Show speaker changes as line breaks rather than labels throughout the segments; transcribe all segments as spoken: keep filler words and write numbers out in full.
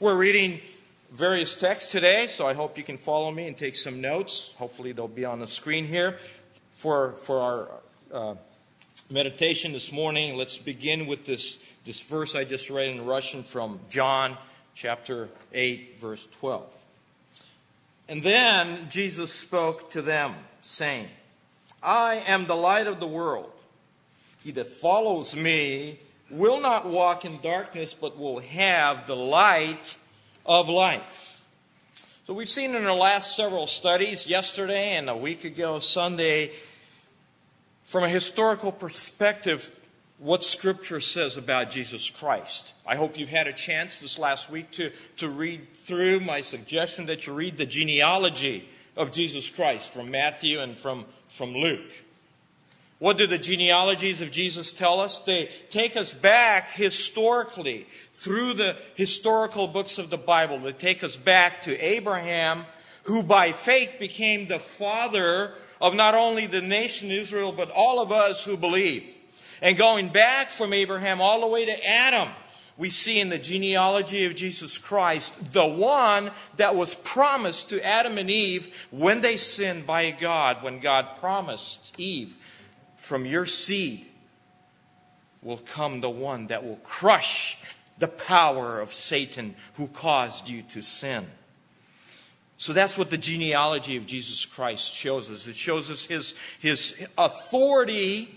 We're reading various texts today, so I hope you can follow me and take some notes. Hopefully they'll be on the screen here. For, for our uh, meditation this morning, let's begin with this, this verse I just read in Russian from John chapter eight, verse twelve. And then Jesus spoke to them, saying, I am the light of the world. He that follows me will not walk in darkness, but will have the light of life. So we've seen in our last several studies, yesterday and a week ago, Sunday, from a historical perspective, what Scripture says about Jesus Christ. I hope you've had a chance this last week to, to read through. My suggestion that you read the genealogy of Jesus Christ from Matthew and from, from Luke. What do the genealogies of Jesus tell us? They take us back historically through the historical books of the Bible. They take us back to Abraham, who by faith became the father of not only the nation Israel, but all of us who believe. And going back from Abraham all the way to Adam, we see in the genealogy of Jesus Christ the one that was promised to Adam and Eve when they sinned by God, when God promised Eve, from your seed will come the one that will crush the power of Satan who caused you to sin. So that's what the genealogy of Jesus Christ shows us. It shows us his, his authority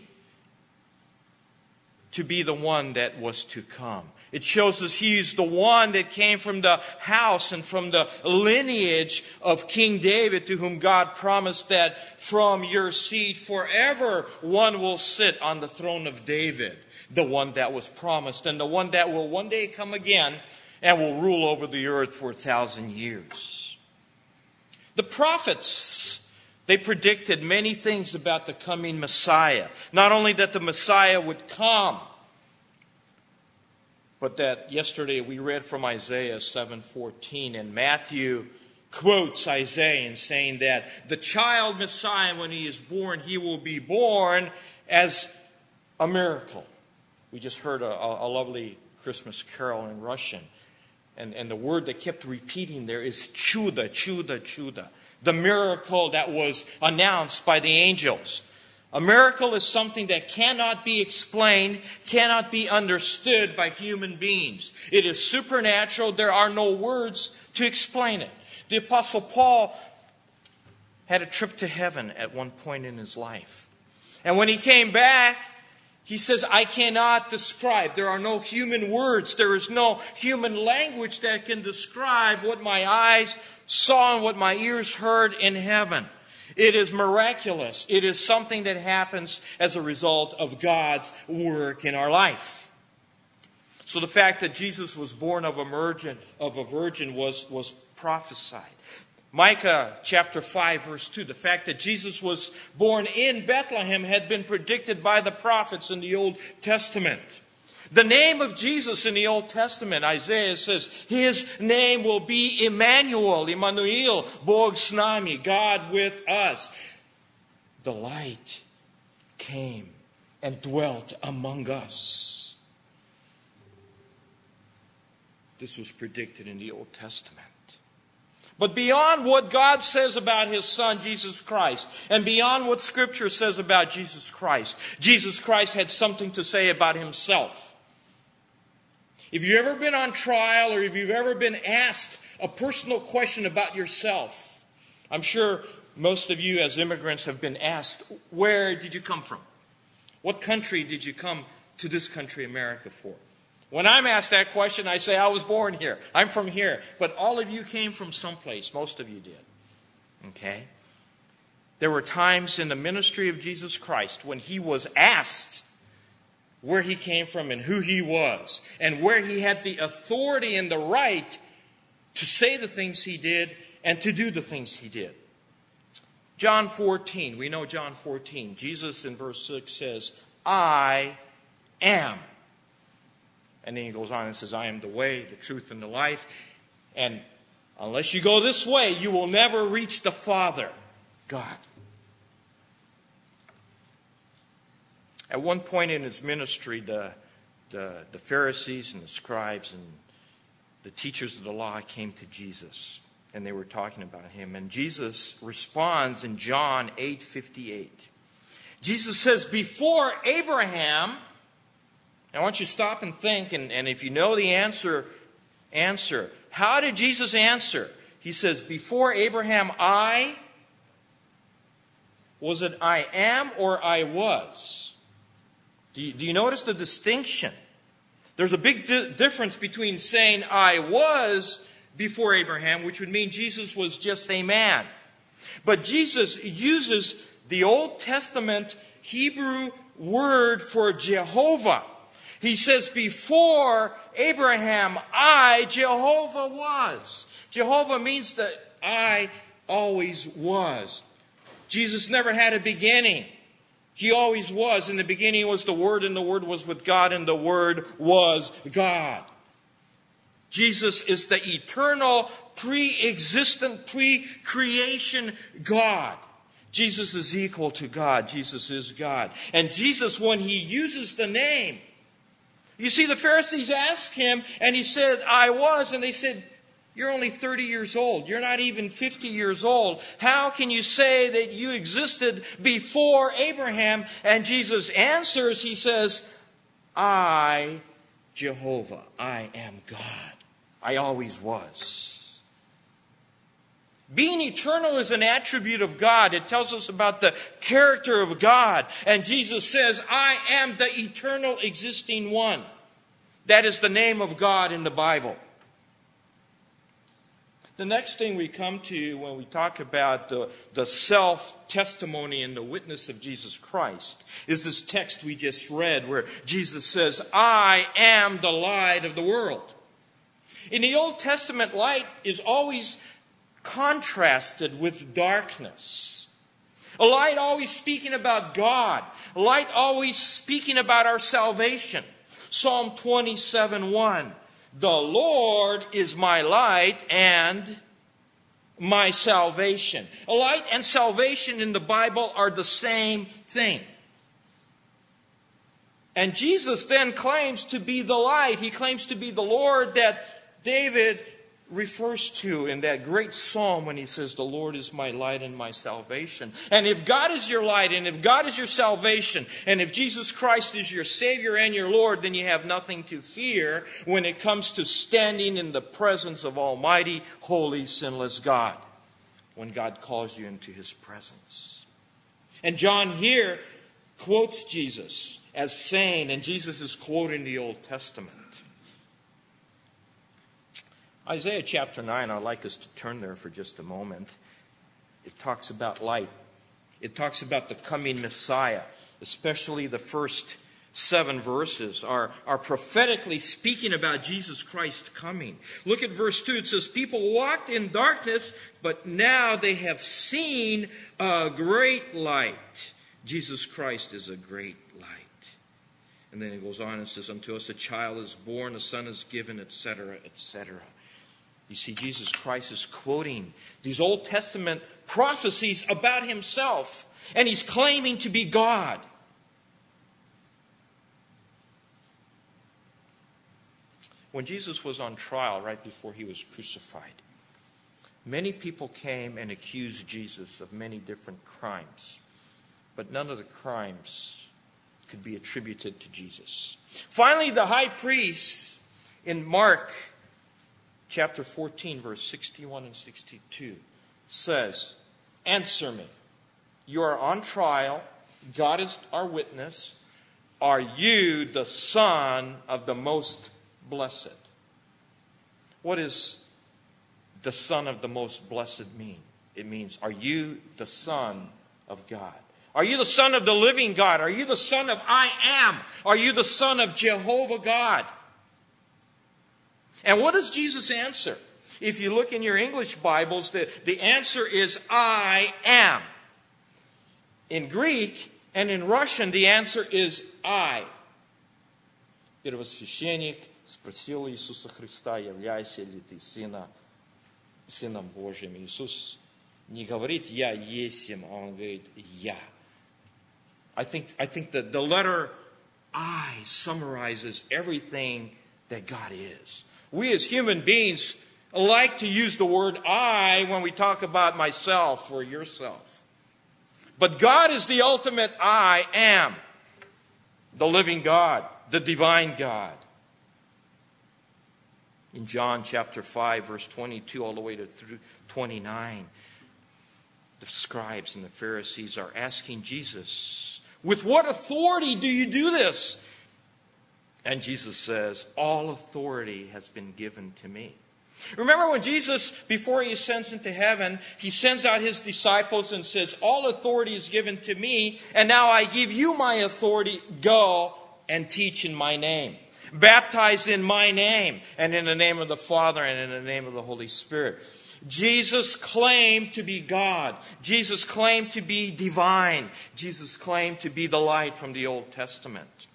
to be the one that was to come. It shows us he's the one that came from the house and from the lineage of King David, to whom God promised that from your seed forever one will sit on the throne of David, the one that was promised, and the one that will one day come again and will rule over the earth for a thousand years. The prophets, they predicted many things about the coming Messiah. Not only that the Messiah would come, but that yesterday we read from Isaiah seven fourteen, and Matthew quotes Isaiah in saying that the child Messiah, when he is born, he will be born as a miracle. We just heard a, a lovely Christmas carol in Russian. And, and the word that kept repeating there is chuda, chuda, chuda. The miracle that was announced by the angels. A miracle is something that cannot be explained, cannot be understood by human beings. It is supernatural. There are no words to explain it. The Apostle Paul had a trip to heaven at one point in his life. And when he came back, he says, I cannot describe. There are no human words. There is no human language that can describe what my eyes saw and what my ears heard in heaven. It is miraculous. It is something that happens as a result of God's work in our life. So the fact that Jesus was born of a virgin, of a virgin was, was prophesied. Micah chapter five verse two, the fact that Jesus was born in Bethlehem had been predicted by the prophets in the Old Testament. The name of Jesus in the Old Testament, Isaiah says, his name will be Emmanuel, Emmanuel, Bog s nami, God with us. The light came and dwelt among us. This was predicted in the Old Testament. But beyond what God says about His Son, Jesus Christ, and beyond what Scripture says about Jesus Christ, Jesus Christ had something to say about Himself. If you've ever been on trial, or if you've ever been asked a personal question about yourself, I'm sure most of you as immigrants have been asked, where did you come from? What country did you come to this country, America, for? When I'm asked that question, I say, I was born here. I'm from here. But all of you came from someplace. Most of you did. Okay? There were times in the ministry of Jesus Christ when He was asked where He came from and who He was, and where He had the authority and the right to say the things He did and to do the things He did. John fourteen, we know John fourteen. Jesus in verse six says, I am. And then He goes on and says, I am the way, the truth, and the life. And unless you go this way, you will never reach the Father, God. At one point in His ministry, the, the, the Pharisees and the scribes and the teachers of the law came to Jesus, and they were talking about him. And Jesus responds in John eight fifty-eight. Jesus says, before Abraham, I want you to stop and think, and, and if you know the answer, answer. How did Jesus answer? He says, before Abraham, I, was it I am or I was? Do you, do you notice the distinction? There's a big di- difference between saying I was before Abraham, which would mean Jesus was just a man. But Jesus uses the Old Testament Hebrew word for Jehovah. He says, before Abraham, I, Jehovah, was. Jehovah means that I always was. Jesus never had a beginning. He always was. In the beginning was the Word, and the Word was with God, and the Word was God. Jesus is the eternal, pre-existent, pre-creation God. Jesus is equal to God. Jesus is God. And Jesus, when he uses the name, you see, the Pharisees asked him, and he said, I was. And they said, you're only thirty years old. You're not even fifty years old. How can you say that you existed before Abraham? And Jesus answers, he says, I, Jehovah, I am God. I always was. Being eternal is an attribute of God. It tells us about the character of God. And Jesus says, I am the eternal existing one. That is the name of God in the Bible. The next thing we come to when we talk about the, the self-testimony and the witness of Jesus Christ is this text we just read where Jesus says, I am the light of the world. In the Old Testament, light is always contrasted with darkness. A light always speaking about God. A light always speaking about our salvation. Psalm twenty-seven one. The Lord is my light and my salvation. A light and salvation in the Bible are the same thing. And Jesus then claims to be the light. He claims to be the Lord that David refers to in that great psalm when he says, the Lord is my light and my salvation. And if God is your light, and if God is your salvation, and if Jesus Christ is your Savior and your Lord, then you have nothing to fear when it comes to standing in the presence of Almighty, holy, sinless God, when God calls you into His presence. And John here quotes Jesus as saying, and Jesus is quoting the Old Testament. Isaiah chapter nine, I'd like us to turn there for just a moment. It talks about light. It talks about the coming Messiah. Especially the first seven verses are, are prophetically speaking about Jesus Christ coming. Look at verse two. It says, people walked in darkness, but now they have seen a great light. Jesus Christ is a great light. And then it goes on and says, unto us a child is born, a son is given, et cetera, et cetera. You see, Jesus Christ is quoting these Old Testament prophecies about himself, and he's claiming to be God. When Jesus was on trial right before he was crucified, many people came and accused Jesus of many different crimes, but none of the crimes could be attributed to Jesus. Finally, the high priest in Mark chapter fourteen, verse sixty-one and sixty-two says, answer me. You are on trial. God is our witness. Are you the Son of the Most Blessed? What does the Son of the Most Blessed mean? It means, are you the Son of God? Are you the Son of the living God? Are you the Son of I Am? Are you the Son of Jehovah God? And what does Jesus answer? If you look in your English Bibles, the, the answer is I am. In Greek and in Russian, the answer is I. Первосвященник спросил Иисуса Христа, являешься ли ты сына, Сыном Божьим. Иисус не говорит «Я есмь», а он говорит «Я». I think, I think that the letter I summarizes everything that God is. we as human beings like to use the word I when we talk about myself or yourself. But God is the ultimate I am. The living God, the divine God. In John chapter five, verse twenty-two all the way to twenty-nine, the scribes and the Pharisees are asking Jesus, with what authority do you do this? And Jesus says, all authority has been given to me. Remember when Jesus, before he ascends into heaven, he sends out his disciples and says, all authority is given to me, and now I give you my authority. Go and teach in my name. Baptize in my name, and in the name of the Father and in the name of the Holy Spirit. Jesus claimed to be God. Jesus claimed to be divine. Jesus claimed to be the light from the Old Testament.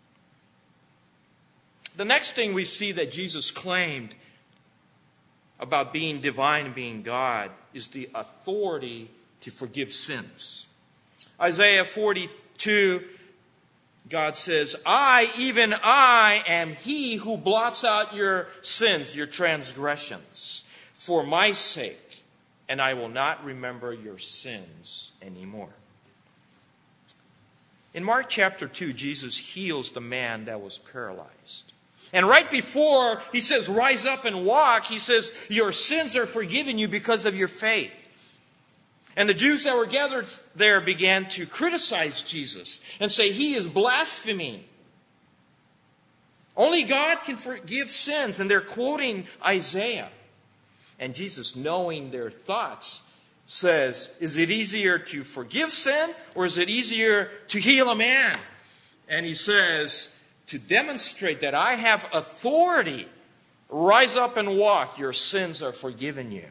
The next thing we see that Jesus claimed about being divine and being God is the authority to forgive sins. Isaiah forty-two, God says, I, even I, am he who blots out your sins, your transgressions, for my sake, and I will not remember your sins anymore. In Mark chapter two, Jesus heals the man that was paralyzed. And right before he says, rise up and walk, he says, your sins are forgiven you because of your faith. And the Jews that were gathered there began to criticize Jesus and say, he is blaspheming. Only God can forgive sins. And they're quoting Isaiah. And Jesus, knowing their thoughts, says, is it easier to forgive sin or is it easier to heal a man? And he says, to demonstrate that I have authority, rise up and walk, your sins are forgiven you.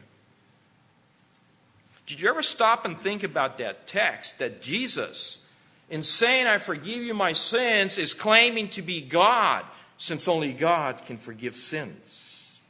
Did you ever stop and think about that text, that Jesus, in saying I forgive you my sins, is claiming to be God, since only God can forgive sins?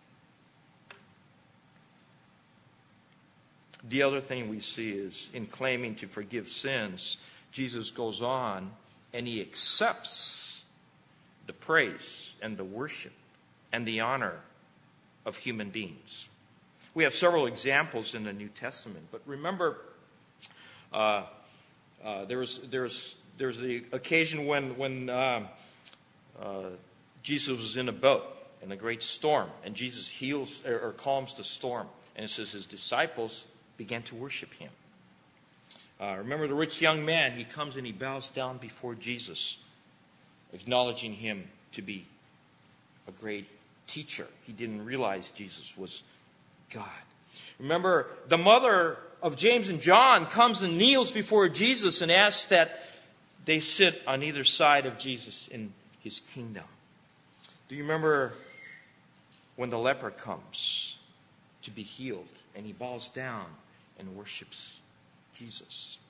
The other thing we see is, in claiming to forgive sins, Jesus goes on and he accepts the praise and the worship and the honor of human beings. We have several examples in the New Testament, but remember, uh, uh, there was there was there was the occasion when when uh, uh, Jesus was in a boat in a great storm, and Jesus heals or, or calms the storm, and it says his disciples began to worship him. Uh, remember the rich young man? He comes and he bows down before Jesus, acknowledging him to be a great teacher. He didn't realize Jesus was God. Remember, the mother of James and John comes and kneels before Jesus and asks that they sit on either side of Jesus in his kingdom. Do you remember when the leper comes to be healed and he bows down and worships Jesus?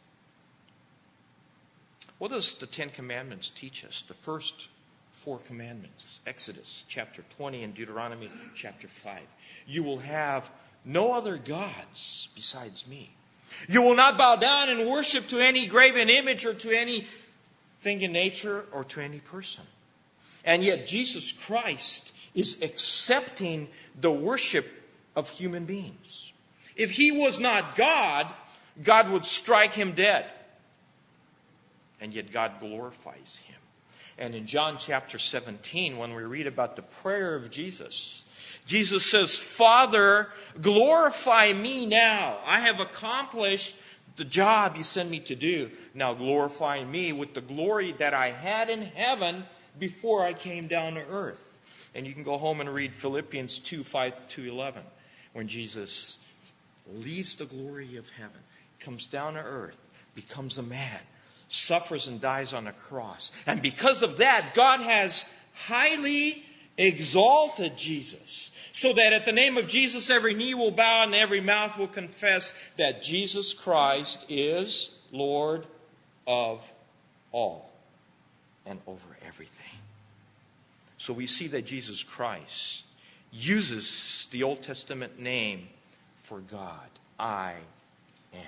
What does the Ten Commandments teach us? The first four commandments. Exodus chapter twenty and Deuteronomy chapter five. You will have no other gods besides me. You will not bow down and worship to any graven image or to anything in nature or to any person. And yet Jesus Christ is accepting the worship of human beings. If he was not God, God would strike him dead. And yet God glorifies him. And in John chapter seventeen, when we read about the prayer of Jesus, Jesus says, Father, glorify me now. I have accomplished the job you sent me to do. Now glorify me with the glory that I had in heaven before I came down to earth. And you can go home and read Philippians two, five to eleven, when Jesus leaves the glory of heaven, comes down to earth, becomes a man, suffers and dies on a cross. And because of that, God has highly exalted Jesus, so that at the name of Jesus every knee will bow and every mouth will confess that Jesus Christ is Lord of all and over everything. So we see that Jesus Christ uses the Old Testament name for God. I am.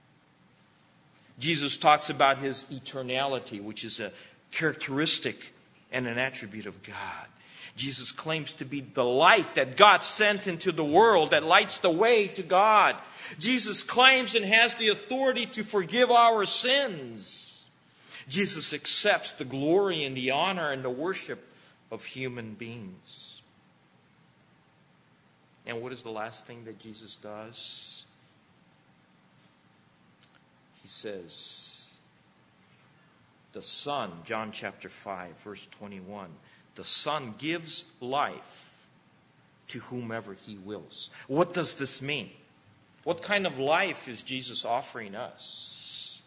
Jesus talks about his eternality, which is a characteristic and an attribute of God. Jesus claims to be the light that God sent into the world that lights the way to God. Jesus claims and has the authority to forgive our sins. Jesus accepts the glory and the honor and the worship of human beings. And what is the last thing that Jesus does? He says, the Son, John chapter five, verse twenty-one, the Son gives life to whomever He wills. What does this mean? What kind of life is Jesus offering us?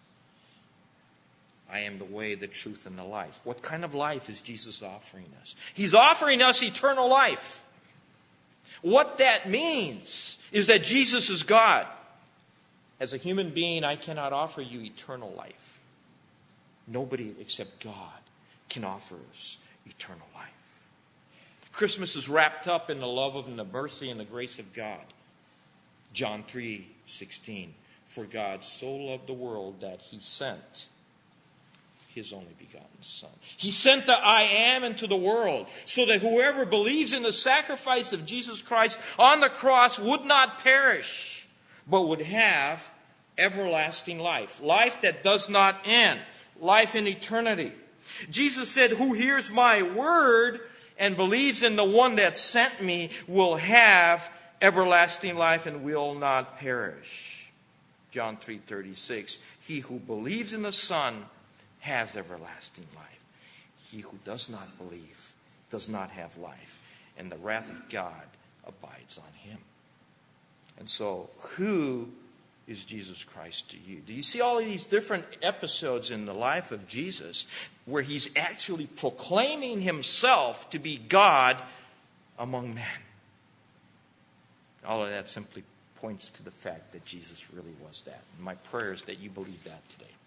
I am the way, the truth, and the life. What kind of life is Jesus offering us? He's offering us eternal life. What that means is that Jesus is God. As a human being, I cannot offer you eternal life. Nobody except God can offer us eternal life. Christmas is wrapped up in the love of and the mercy and the grace of God. John three sixteen, for God so loved the world that He sent His only begotten Son. He sent the I Am into the world so that whoever believes in the sacrifice of Jesus Christ on the cross would not perish, but would have everlasting life. Life that does not end. Life in eternity. Jesus said, who hears my word and believes in the one that sent me will have everlasting life and will not perish. John three thirty-six, he who believes in the Son has everlasting life. He who does not believe does not have life, and the wrath of God abides on him. And so, who is Jesus Christ to you? Do you see all of these different episodes in the life of Jesus where He's actually proclaiming Himself to be God among men? All of that simply points to the fact that Jesus really was that. And my prayer is that you believe that today.